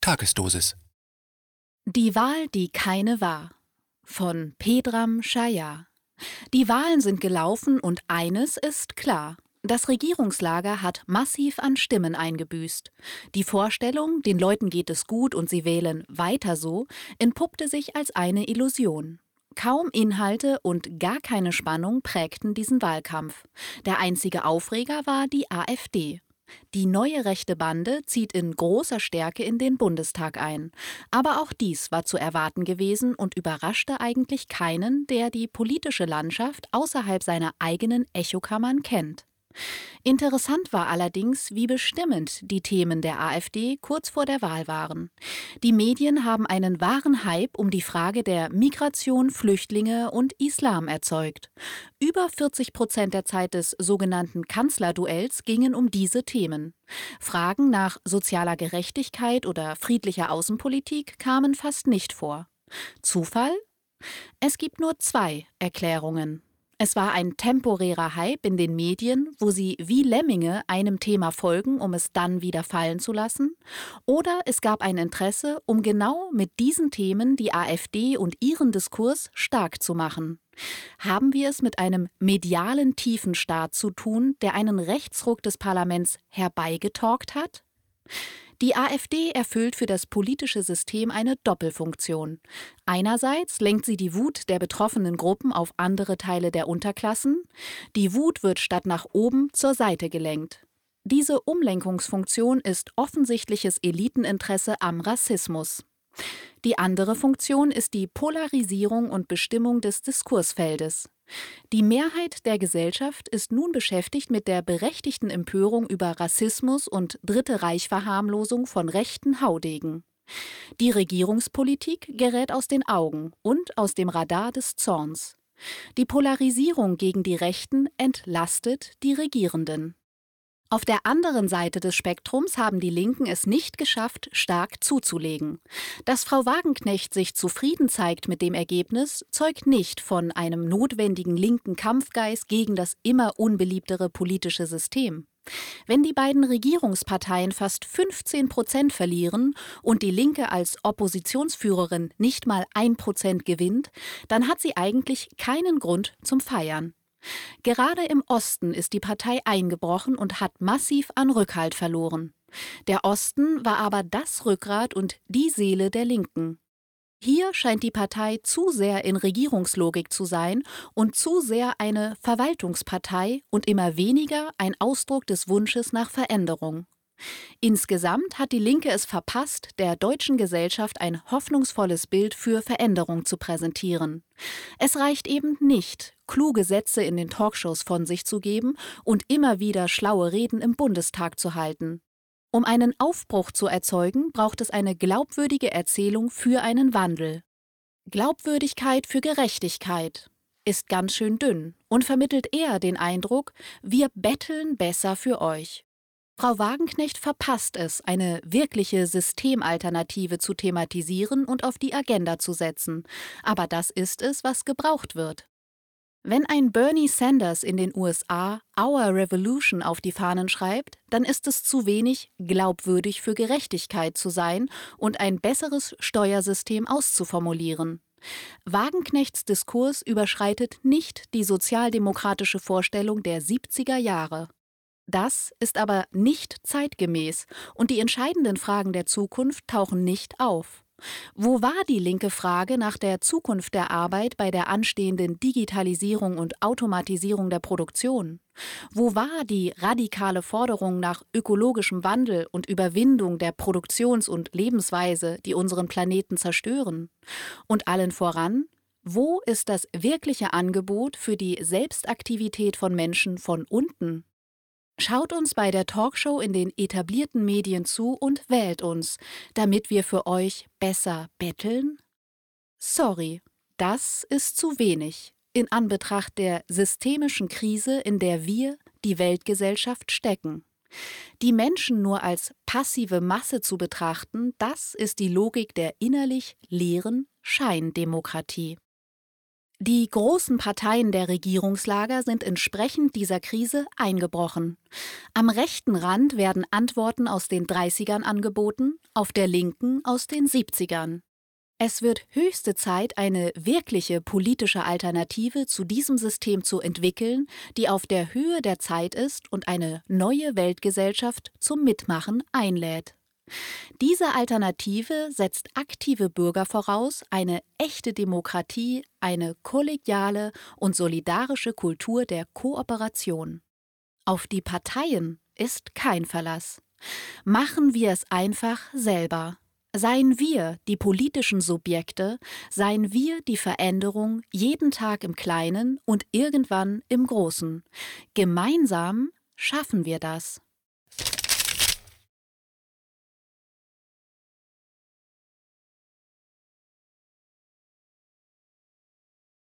Tagesdosis. Die Wahl, die keine war. Von Pedram Shaya. Die Wahlen sind gelaufen und eines ist klar. Das Regierungslager hat massiv an Stimmen eingebüßt. Die Vorstellung, den Leuten geht es gut und sie wählen weiter so, entpuppte sich als eine Illusion. Kaum Inhalte und gar keine Spannung prägten diesen Wahlkampf. Der einzige Aufreger war die AfD. Die neue rechte Bande zieht in großer Stärke in den Bundestag ein. Aber auch dies war zu erwarten gewesen und überraschte eigentlich keinen, der die politische Landschaft außerhalb seiner eigenen Echokammern kennt. Interessant war allerdings, wie bestimmend die Themen der AfD kurz vor der Wahl waren. Die Medien haben einen wahren Hype um die Frage der Migration, Flüchtlinge und Islam erzeugt. Über 40% der Zeit des sogenannten Kanzlerduells gingen um diese Themen. Fragen nach sozialer Gerechtigkeit oder friedlicher Außenpolitik kamen fast nicht vor. Zufall? Es gibt nur zwei Erklärungen. Es war ein temporärer Hype in den Medien, wo sie wie Lemminge einem Thema folgen, um es dann wieder fallen zu lassen. Oder es gab ein Interesse, um genau mit diesen Themen die AfD und ihren Diskurs stark zu machen. Haben wir es mit einem medialen Tiefenstaat zu tun, der einen Rechtsruck des Parlaments herbeigetalkt hat? Die AfD erfüllt für das politische System eine Doppelfunktion. Einerseits lenkt sie die Wut der betroffenen Gruppen auf andere Teile der Unterklassen. Die Wut wird statt nach oben zur Seite gelenkt. Diese Umlenkungsfunktion ist offensichtliches Eliteninteresse am Rassismus. Die andere Funktion ist die Polarisierung und Bestimmung des Diskursfeldes. Die Mehrheit der Gesellschaft ist nun beschäftigt mit der berechtigten Empörung über Rassismus und Dritte-Reich-Verharmlosung von rechten Haudegen. Die Regierungspolitik gerät aus den Augen und aus dem Radar des Zorns. Die Polarisierung gegen die Rechten entlastet die Regierenden. Auf der anderen Seite des Spektrums haben die Linken es nicht geschafft, stark zuzulegen. Dass Frau Wagenknecht sich zufrieden zeigt mit dem Ergebnis, zeugt nicht von einem notwendigen linken Kampfgeist gegen das immer unbeliebtere politische System. Wenn die beiden Regierungsparteien fast 15% verlieren und die Linke als Oppositionsführerin nicht mal 1% gewinnt, dann hat sie eigentlich keinen Grund zum Feiern. Gerade im Osten ist die Partei eingebrochen und hat massiv an Rückhalt verloren. Der Osten war aber das Rückgrat und die Seele der Linken. Hier scheint die Partei zu sehr in Regierungslogik zu sein und zu sehr eine Verwaltungspartei und immer weniger ein Ausdruck des Wunsches nach Veränderung. Insgesamt hat die Linke es verpasst, der deutschen Gesellschaft ein hoffnungsvolles Bild für Veränderung zu präsentieren. Es reicht eben nicht, kluge Sätze in den Talkshows von sich zu geben und immer wieder schlaue Reden im Bundestag zu halten. Um einen Aufbruch zu erzeugen, braucht es eine glaubwürdige Erzählung für einen Wandel. Glaubwürdigkeit für Gerechtigkeit ist ganz schön dünn und vermittelt eher den Eindruck, wir betteln besser für euch. Frau Wagenknecht verpasst es, eine wirkliche Systemalternative zu thematisieren und auf die Agenda zu setzen. Aber das ist es, was gebraucht wird. Wenn ein Bernie Sanders in den USA Our Revolution auf die Fahnen schreibt, dann ist es zu wenig, glaubwürdig für Gerechtigkeit zu sein und ein besseres Steuersystem auszuformulieren. Wagenknechts Diskurs überschreitet nicht die sozialdemokratische Vorstellung der 70er Jahre. Das ist aber nicht zeitgemäß und die entscheidenden Fragen der Zukunft tauchen nicht auf. Wo war die linke Frage nach der Zukunft der Arbeit bei der anstehenden Digitalisierung und Automatisierung der Produktion? Wo war die radikale Forderung nach ökologischem Wandel und Überwindung der Produktions- und Lebensweise, die unseren Planeten zerstören? Und allen voran, wo ist das wirkliche Angebot für die Selbstaktivität von Menschen von unten? Schaut uns bei der Talkshow in den etablierten Medien zu und wählt uns, damit wir für euch besser betteln? Sorry, das ist zu wenig in Anbetracht der systemischen Krise, in der wir, die Weltgesellschaft, stecken. Die Menschen nur als passive Masse zu betrachten, das ist die Logik der innerlich leeren Scheindemokratie. Die großen Parteien der Regierungslager sind entsprechend dieser Krise eingebrochen. Am rechten Rand werden Antworten aus den 30ern angeboten, auf der linken aus den 70ern. Es wird höchste Zeit, eine wirkliche politische Alternative zu diesem System zu entwickeln, die auf der Höhe der Zeit ist und eine neue Weltgesellschaft zum Mitmachen einlädt. Diese Alternative setzt aktive Bürger voraus, eine echte Demokratie, eine kollegiale und solidarische Kultur der Kooperation. Auf die Parteien ist kein Verlass. Machen wir es einfach selber. Seien wir die politischen Subjekte, seien wir die Veränderung jeden Tag im Kleinen und irgendwann im Großen. Gemeinsam schaffen wir das.